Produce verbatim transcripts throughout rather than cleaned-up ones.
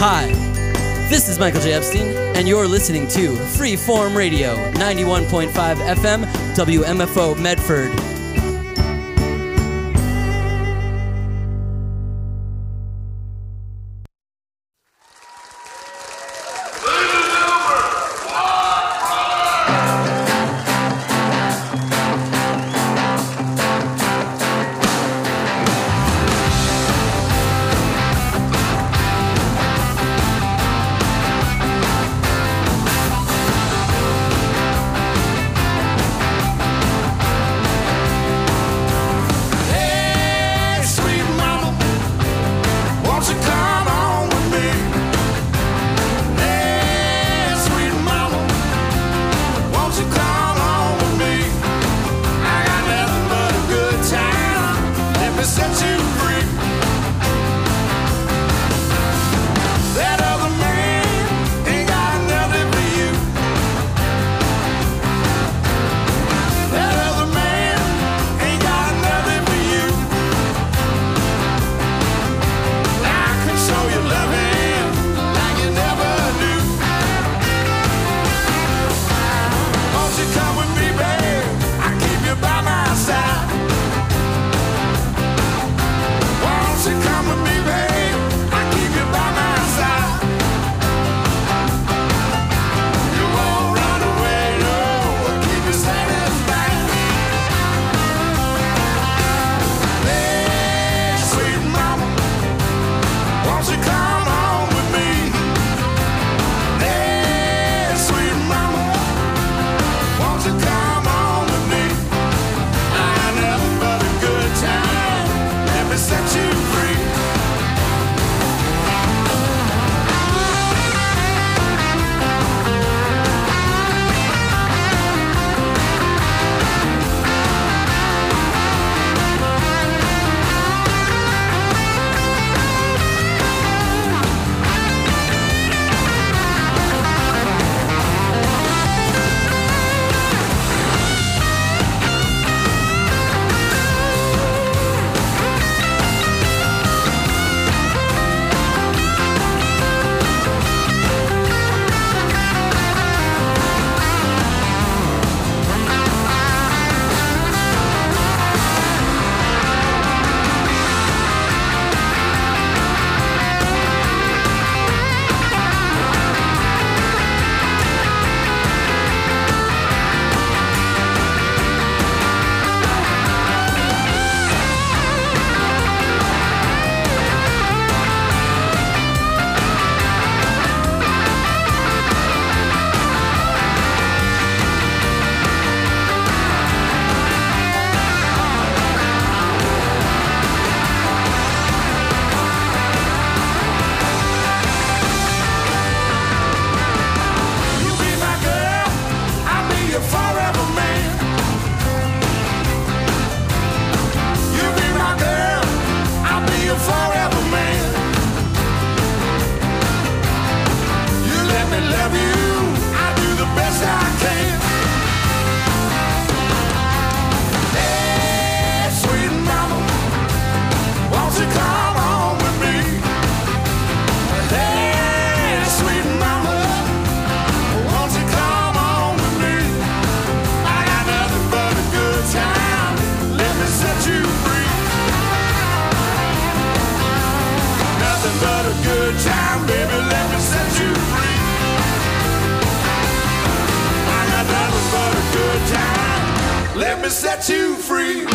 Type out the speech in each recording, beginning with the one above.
Hi, this is Michael J. Epstein, and you're listening to Freeform Radio, ninety-one point five F M, W M F O Medford. Set you free.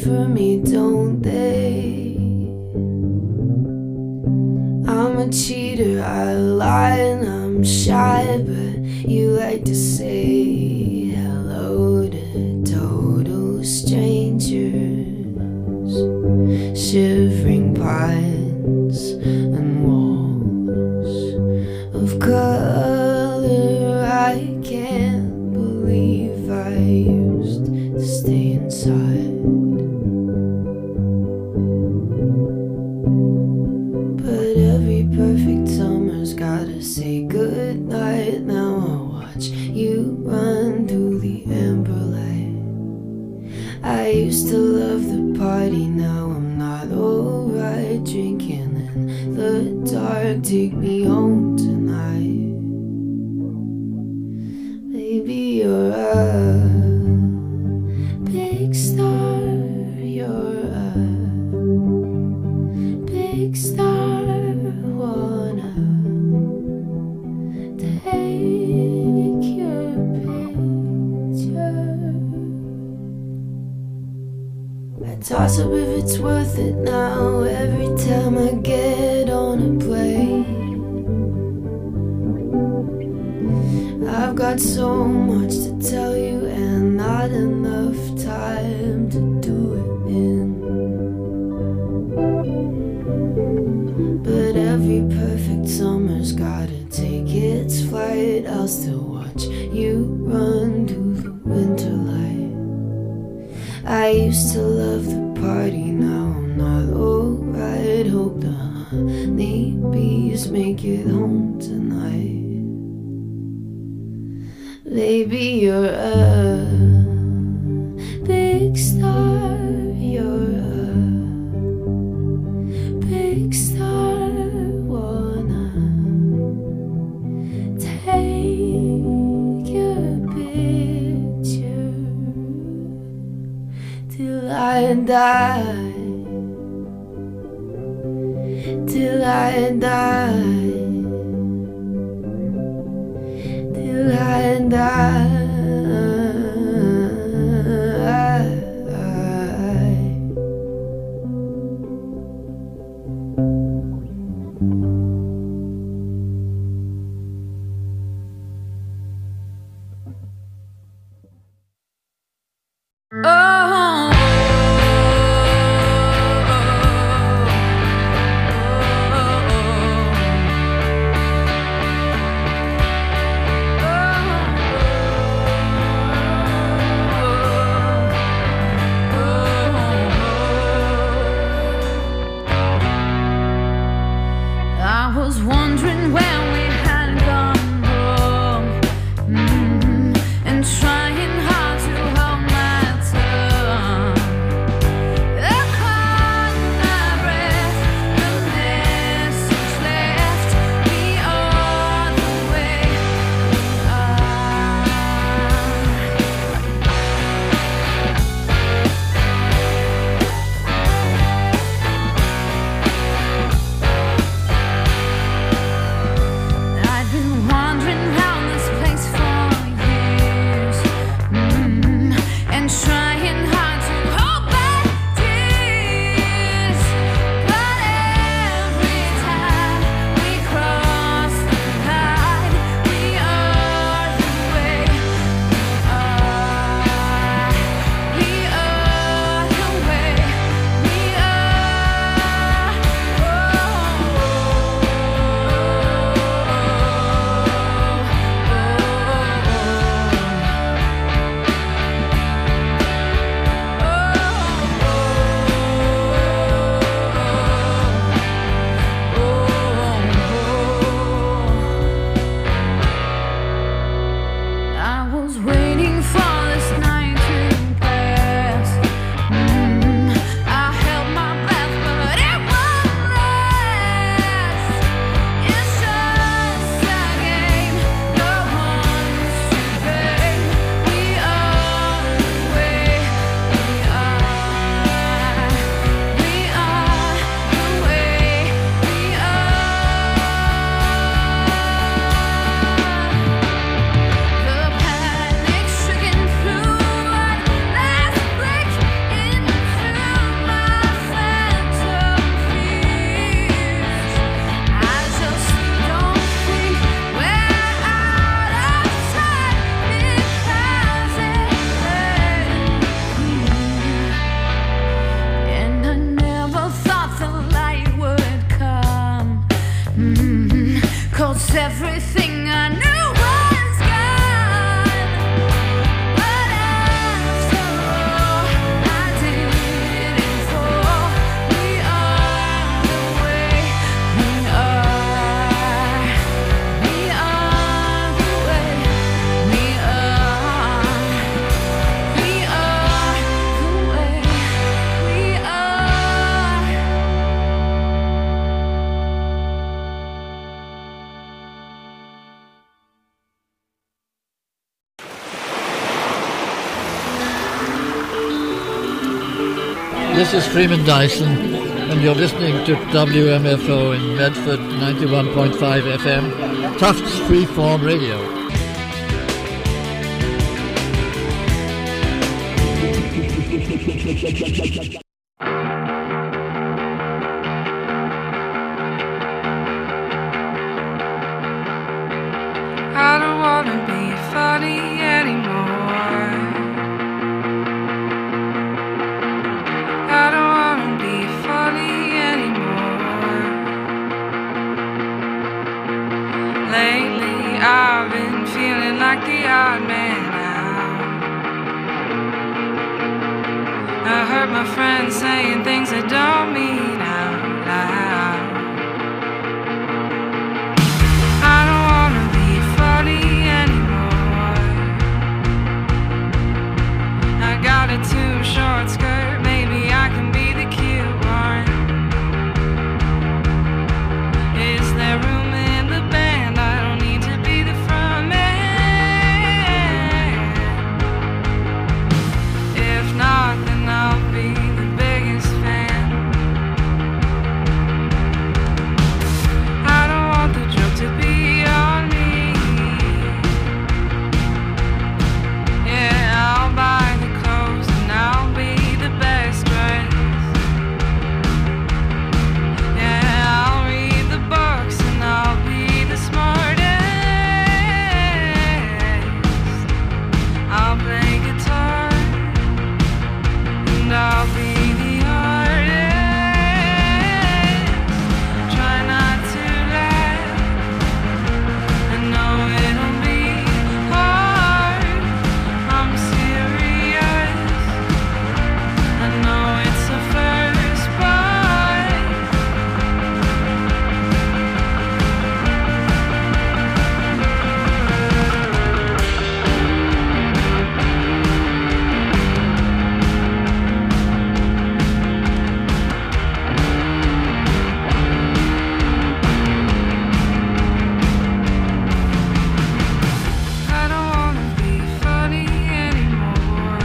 for me, don't they? I'm a cheater, I lie and I'm shy, but you like to say hello to total strangers. Shivering pines and walls of color, I can't believe I used to stay inside. But every perfect summer's gotta say goodnight. Now I'll watch you run through the amber light. I used to love the party, now I'm not alright. Drinking in the dark, take me home tonight. Baby, you're a big star, you're a big star. Wanna take your picture. I toss up if it's worth it now every time I get on a plane. I've got so much to tell you and not enough time to do it in. But every perfect summer's gotta take its flight. I'll still watch you run through the winter light. I used to love the party, now I'm not alright. Hope the honey bees make it home tonight. Baby, you're a big star, you're a big star. Wanna take your picture till I die, till I die, till I die. Oh, oh, oh, oh. This is Freeman Dyson, and you're listening to W M F O in Medford, ninety-one point five F M, Tufts Freeform Radio. I don't wanna be funny anymore. I don't wanna be funny anymore. Lately I've been feeling like the odd man out. I heard my friends saying things I don't mean out loud. I don't wanna be funny anymore. I got a too short skirt, maybe I can be the cute one. Is there room in the band? I don't need to be the front man. If not, then I'll be the biggest fan. I don't want the joke to be on me. Yeah, I'll buy the clothes and I'll be the best dressed. Yeah, I'll read the books and I'll be the smartest. I'll play guitar and I'll be the artist. Try not to laugh. I know it'll be hard. I'm serious. I know it's the first part. I don't wanna be funny anymore.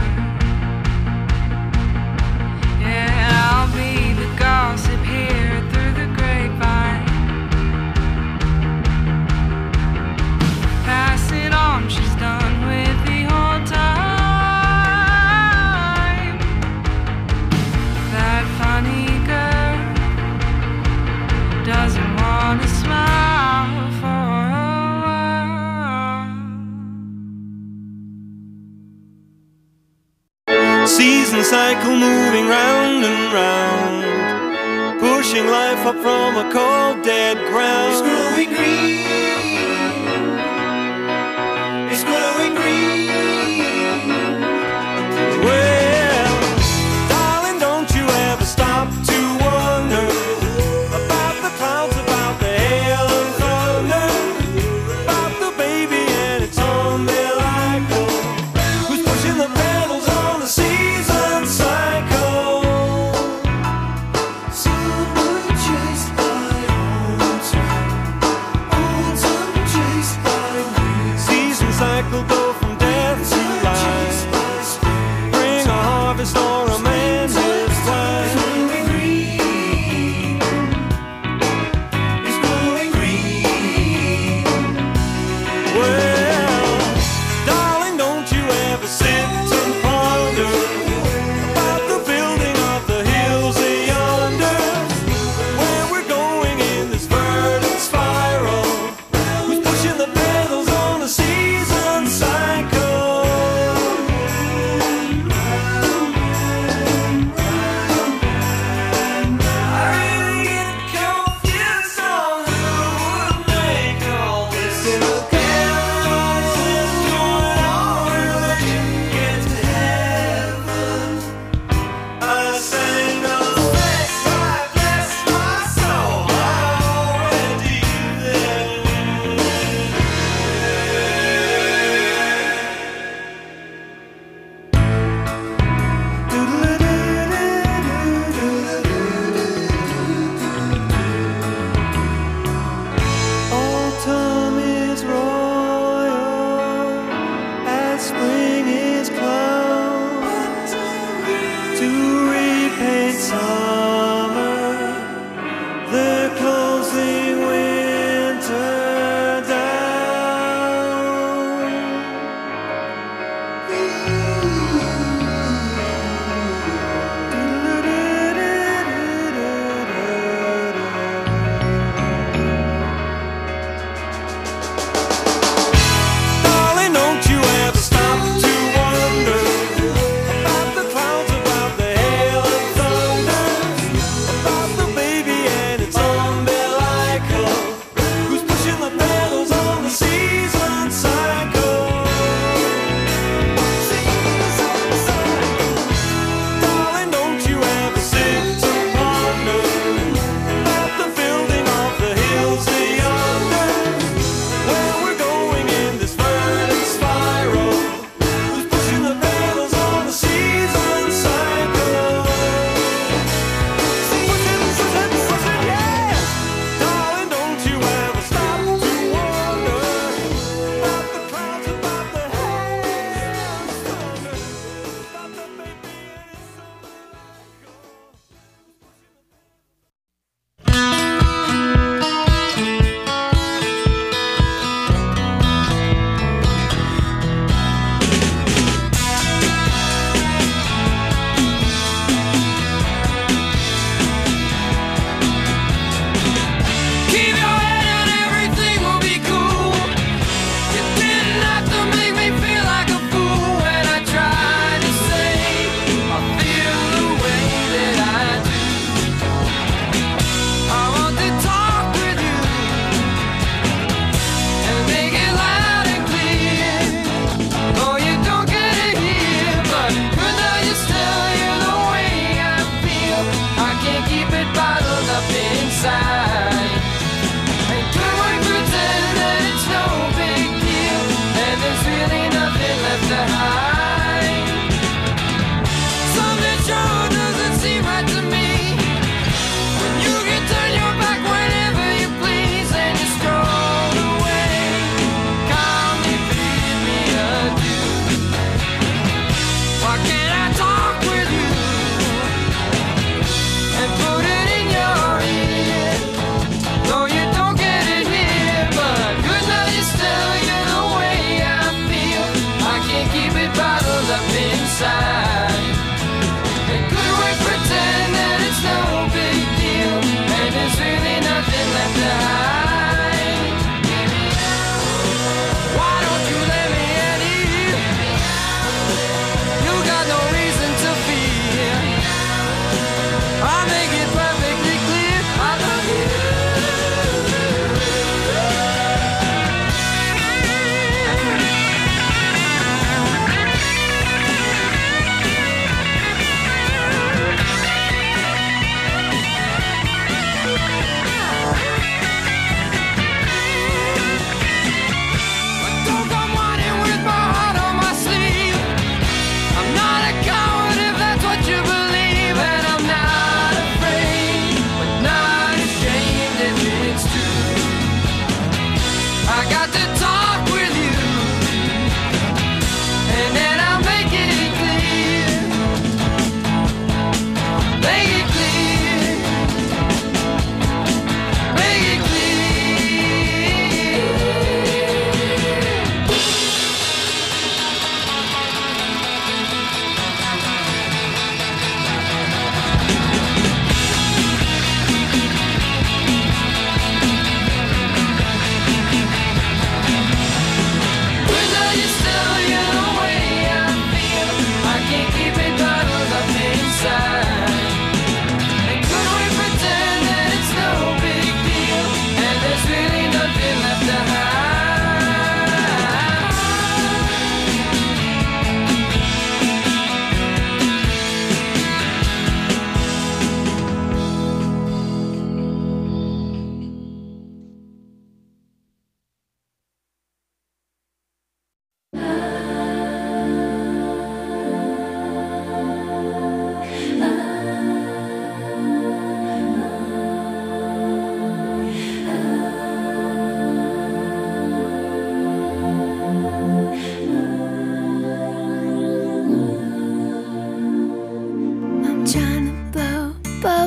Yeah, I'll be the gossip here through the grapevine. Pass it on, she's done with the whole time. That funny girl doesn't wanna smile for a while. Season cycle moving round and round, pushing life up from a cold dead ground. It's growing green. It's growing green. Well, darling, don't you ever stop to wonder about the clouds, about the hail and thunder, about the baby and its umbilical, who's pushing the pedals on the season cycle. Someone chased by old time, old time.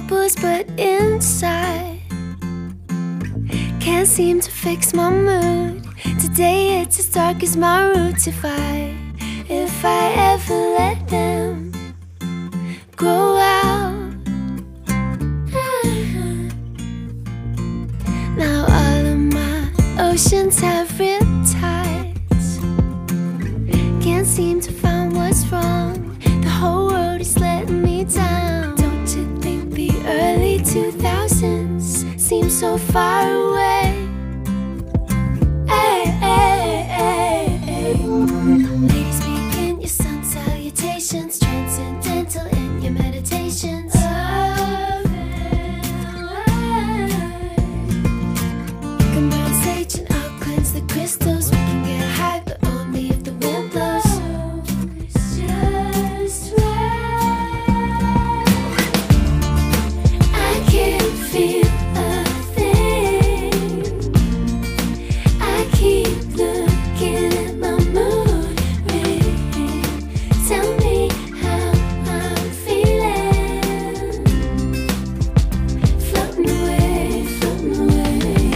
bubbles, but inside can't seem to fix my mood. Today it's as dark as my roots. If I, if I ever let them grow out. Now all of my oceans have riptides. Can't seem to find what's wrong. The whole world is letting me down. Don't you think the early two thousands seem so far away? Hey, hey, hey, hey. Ladies, begin your sun salutations, transcendental in your meditations. Crystals, we can get high, but only if the wind blows. Oh, it's just right. I can't feel a thing. I keep looking at my mood ring. Tell me how I'm feeling. Floating away, floating away.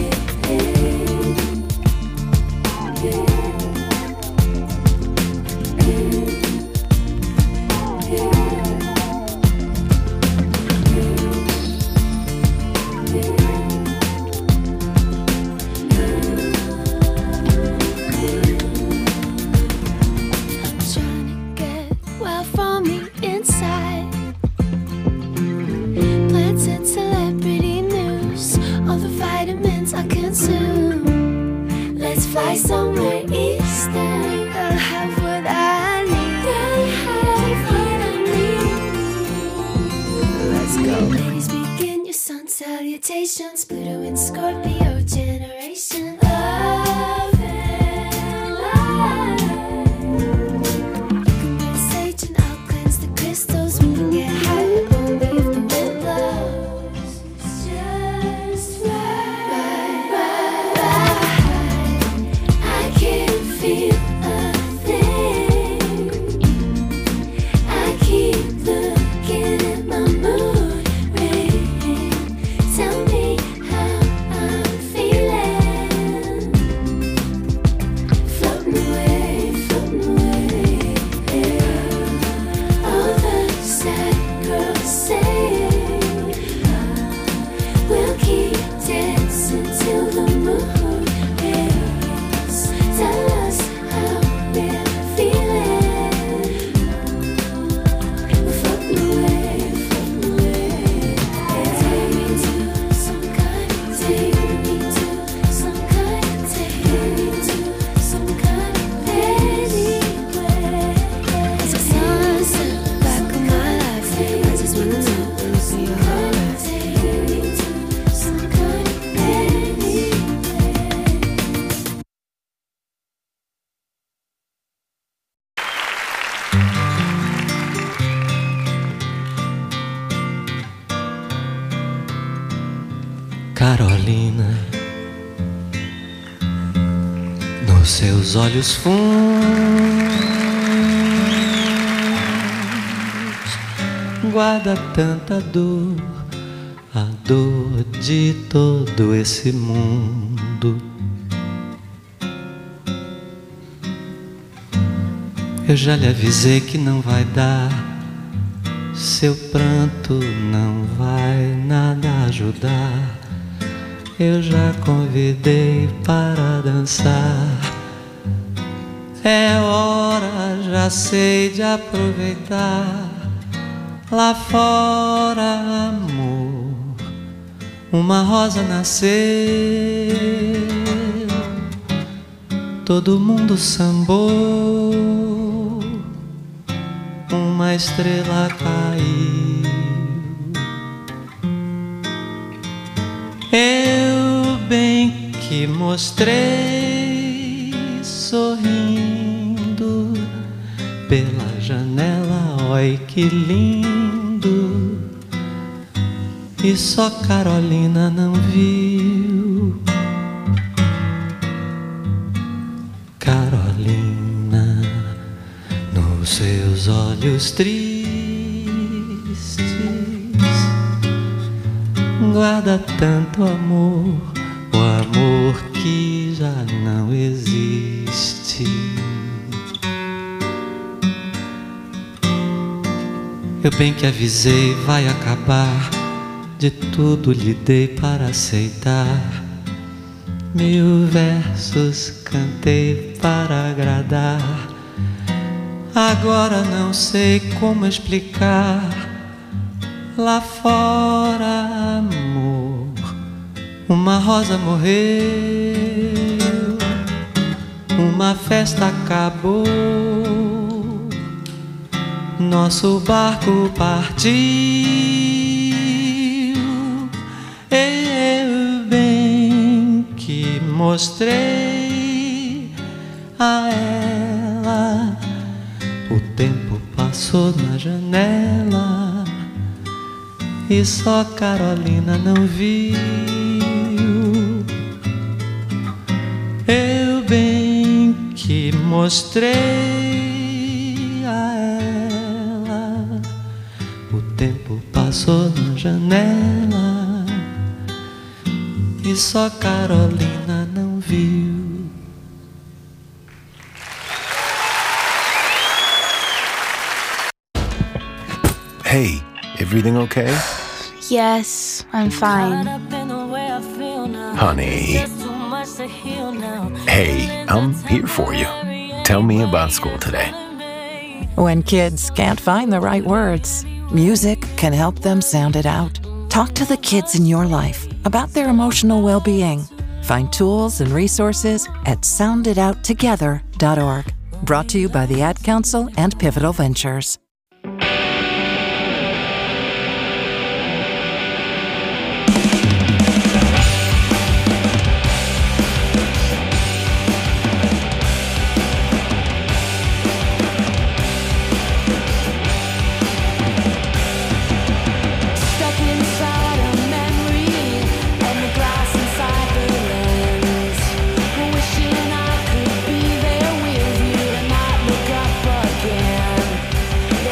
Fly somewhere eastern. I'll have what I need. I'll have what I need. Let's go. Ladies, begin your sun salutations. Pluto and Scorpio generation. Love and light. You can burn sage and I'll cleanse the crystals. We can get high, but only if the wind blows. It's just right, right, right, right. I can't feel a thing. I keep looking at my mood ring. Tell me how I'm feeling. Floating away, floating away. All the sad girls say we'll keep dancing till the moon rays. Tell us how we're feeling. We're floating away, floating away. Take me to some kind, take me to some kind, take me to some kind of anywhere. It's a sunset back of my life. I just wanna know when it's alright. Take me to some kind of anywhere. Carolina, nos seus olhos fundos guarda tanta dor, a dor de todo esse mundo. Eu já lhe avisei que não vai dar, seu pranto não vai nada ajudar. Eu já convidei para dançar. É hora, já sei, de aproveitar. Lá fora, amor, uma rosa nasceu. Todo mundo sambou, uma estrela caiu. Eu bem que mostrei, sorrindo pela janela, oi que lindo. E só Carolina não viu. Carolina, nos seus olhos tristes guarda tanto amor, o amor que já não existe. Eu bem que avisei, vai acabar, de tudo lhe dei para aceitar. Mil versos cantei para agradar. Agora não sei como explicar. Lá fora, amor, uma rosa morreu, uma festa acabou, nosso barco partiu. Eu bem que mostrei a ela, o tempo passou na janela e só Carolina não viu. Eu bem que mostrei a ela, o tempo passou na janela e só Carolina não viu. Hey, everything okay? Yes, I'm fine. Honey. Hey, I'm here for you. Tell me about school today. When kids can't find the right words, music can help them sound it out. Talk to the kids in your life about their emotional well-being. Find tools and resources at sound it out together dot org. Brought to you by the Ad Council and Pivotal Ventures. Wishing I could be there with you and not look up again.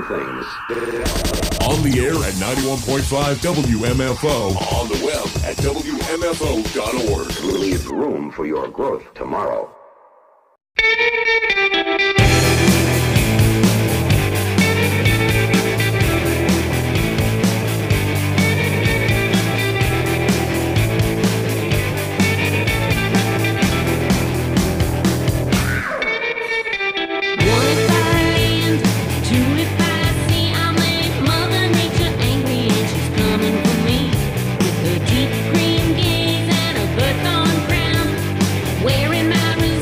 things. On the air at ninety-one point five W M F O. On the web at W M F O dot org. Leave room for your growth tomorrow. Wearing my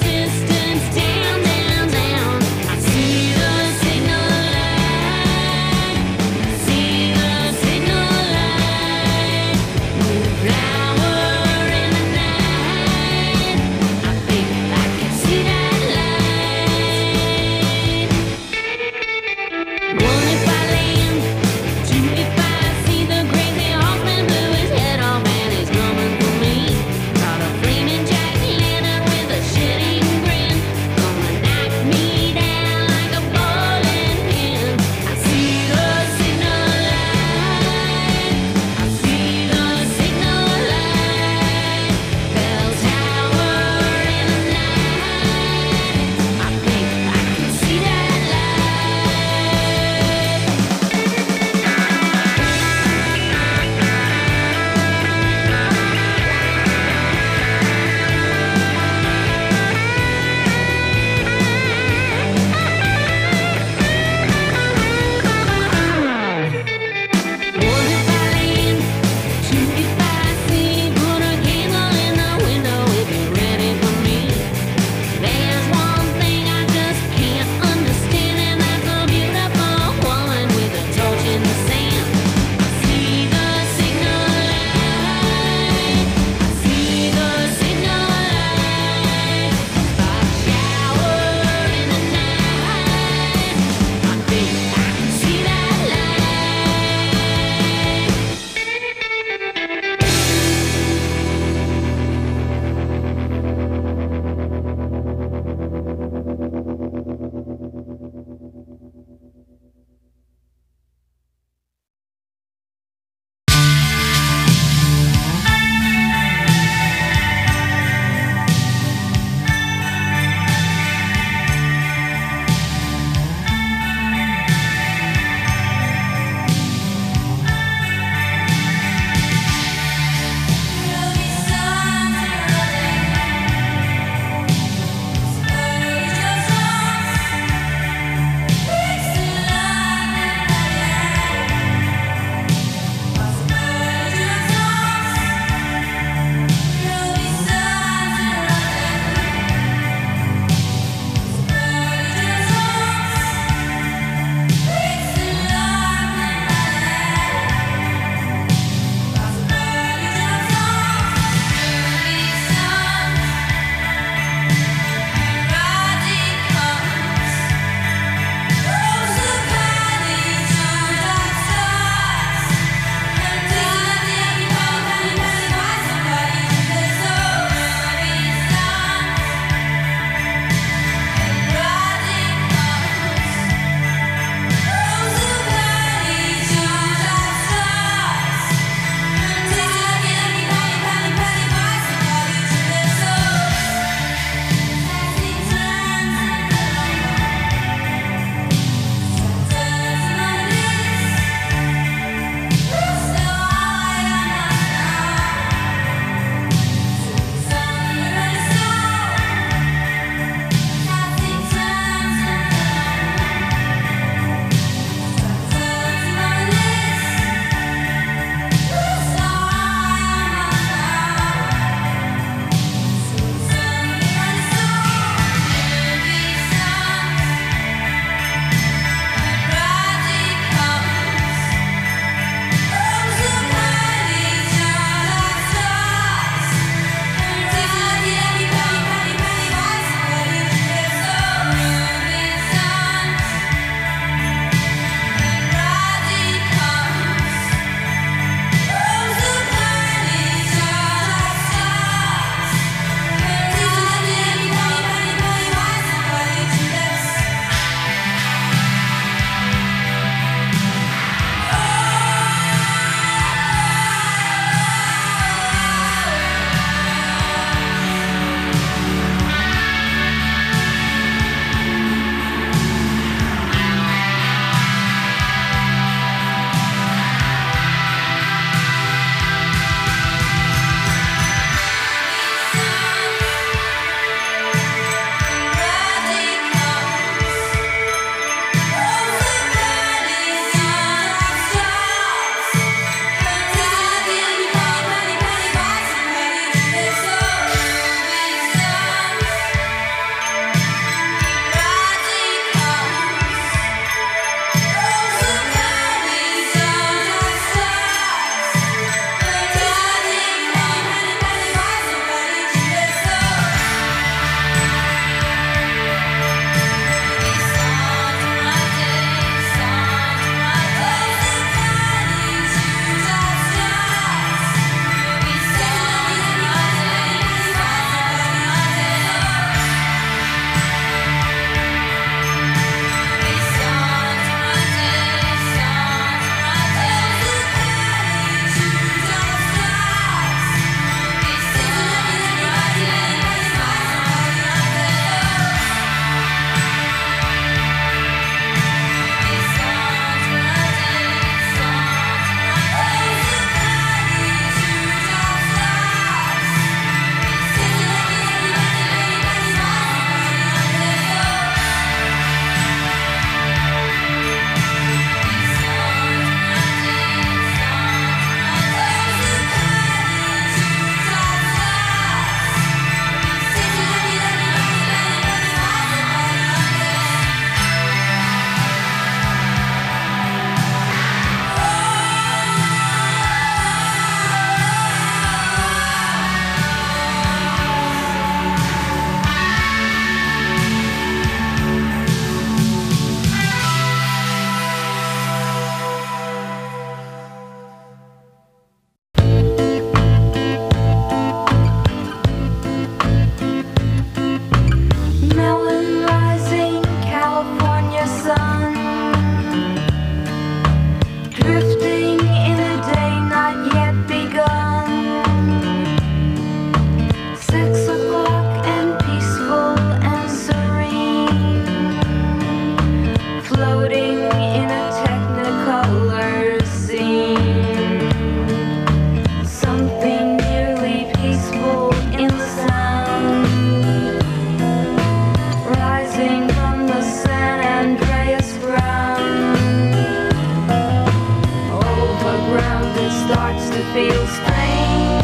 rain.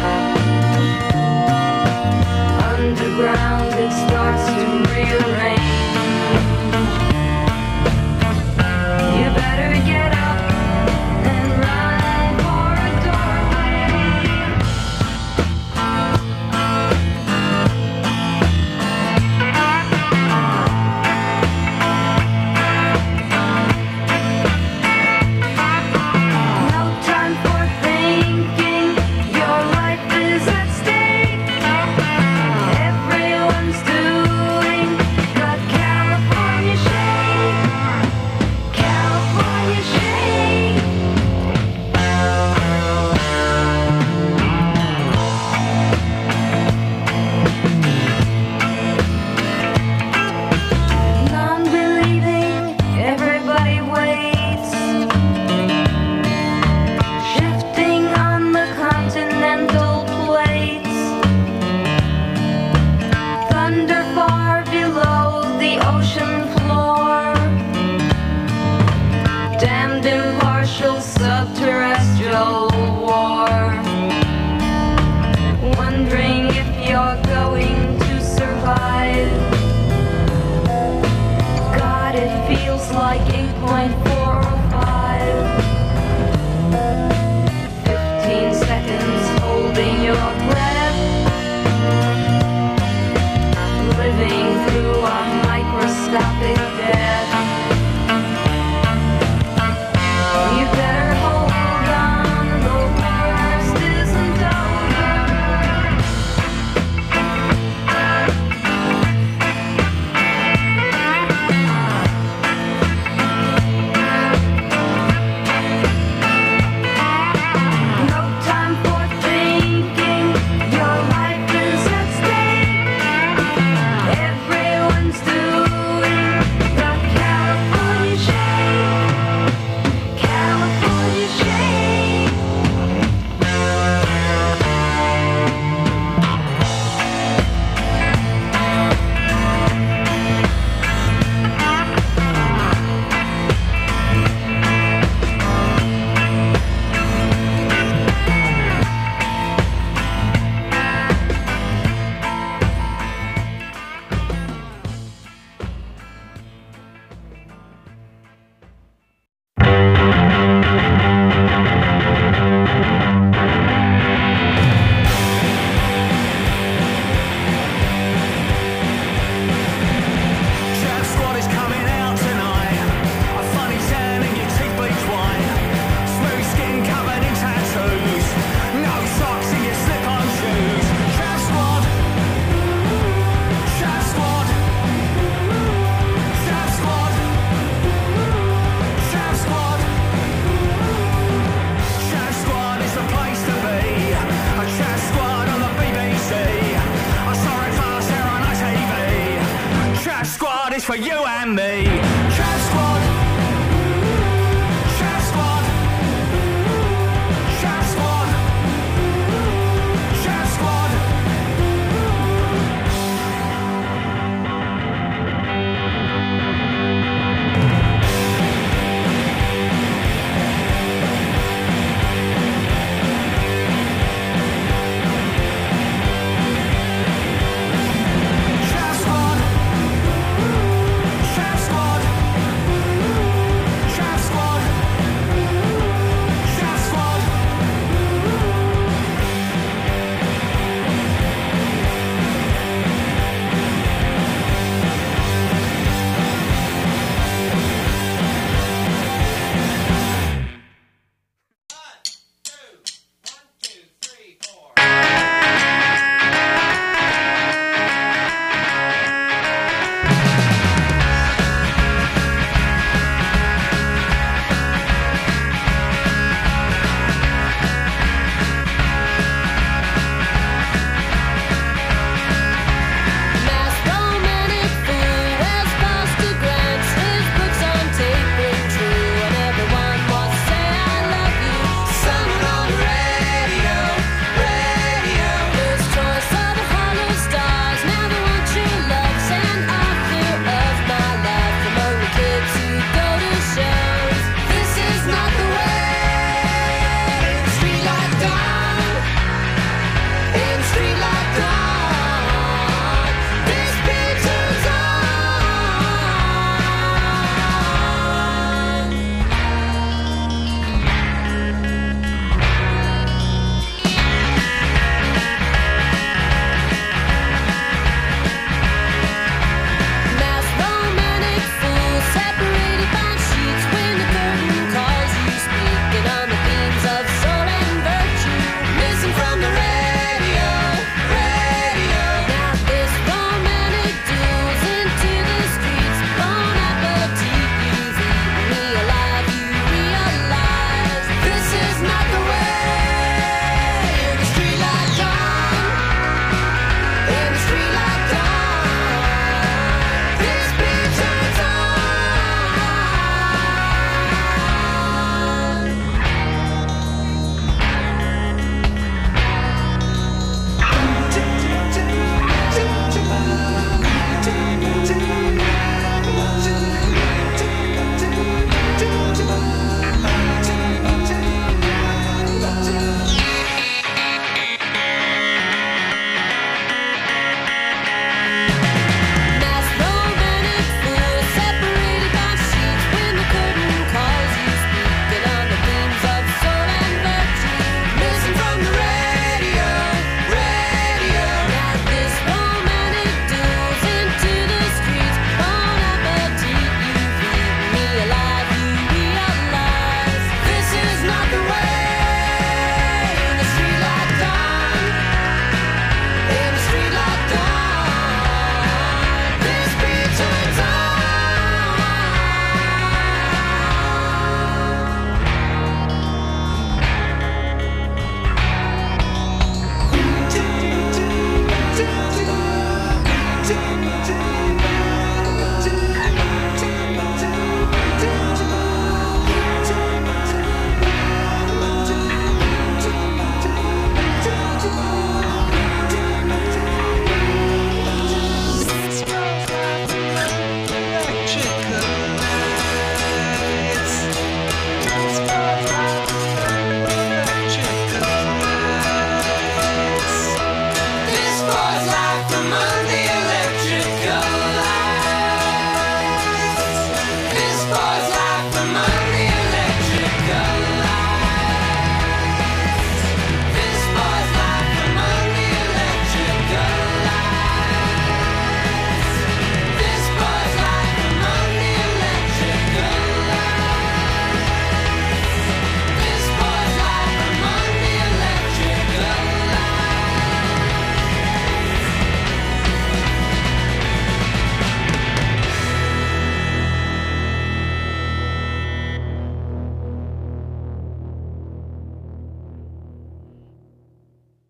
Underground it starts to rearrange. You better get up and run for a doorway. No time for thinking, your life is at stake. Everyone's doing the California shake. California shake. Non-believing, everybody waits. Shifting on the continental plates. Thunder far below the ocean floor. Damned impartial subterrestrial war. Wondering if you're going to survive. God, it feels like eight point four oh five. Fifteen seconds holding your breath. Living through a microscopic death. You better hold on, the worst isn't over. No time for thinking, your life is at stake. Everyone's doing the California shake. California shake. Trap Squad is coming out tonight. A funny tan and your teeth bleach white. Smooth skin covered in tattoos. No socks in your slip-on shoes. Trap Squad. Trap Squad. Trap Squad. Trap Squad. Trap Squad is the place to be. A Trap Squad on the B B C. I saw it fast here on I T V. Trap Squad is for you and me.